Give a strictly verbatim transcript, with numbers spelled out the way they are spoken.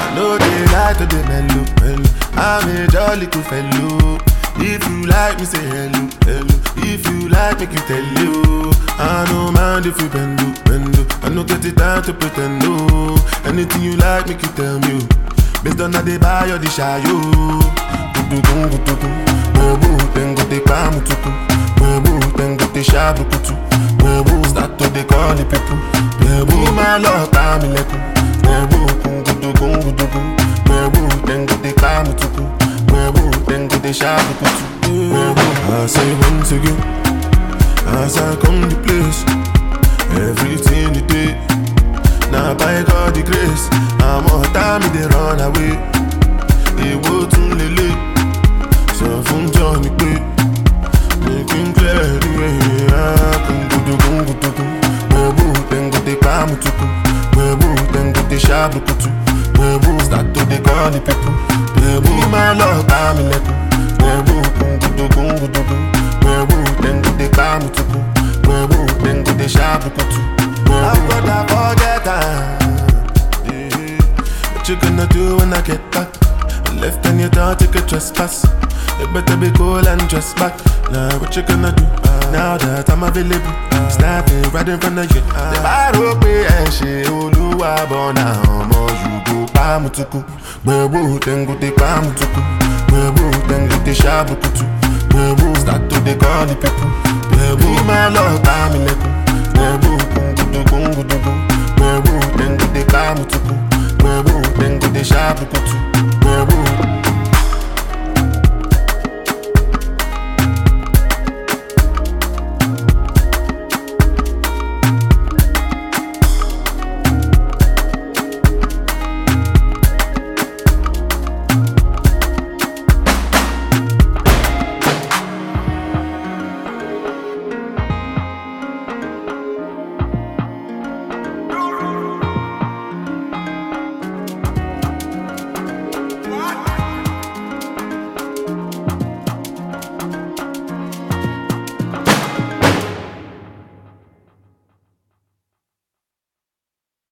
No they like to the mellow, mellow. I'm a jolly cool fellow. If you like me, say hello, hello. If you like, make you tell you. I don't mind if you bend, bend. I no get it time to pretend, no. Anything you like, make you tell me. Based on how they buy or the shy, yo. Gudu gung, gudu gung. Webu, then go te kamu tuku. Webu, then go te shabu kutu. Webu, start to they call the people. Webu, my love, I'm in leku. Webu, gudu gung, gudu gung. Webu, then go te kamu tuku. Webu, then go te shabu kutu. Webu, I say once again, as I come to place, everything you did. Now by God the grace, I'm all time they run away. They go to Lily, so from Johnny Bay, making clear the way. I can go to go go to go. Webu, then go to Kamu to go. Webu, then go to Shabu to. Webu, start to they call the people. Webu, my love, I'm in leku. Webu, go to go go to go. Webu, then go to Kamu to go. Webu, then go to Shabu to. I've got to forget time. Yeah. What you gonna do when I get back? I left and you don't take a trespass. You better be cool and dress back. Now what you gonna do? Uh, now that I'm available, uh, snapping right in front of you. Uh, the bottle pay and she Oluwa bona omo you go pamutuku. Webu then go te pamutuku. Webu then go te shabu kutu. Webu start to the call the people. Webu my love I'm in leku. Webu gungu gungu gungu.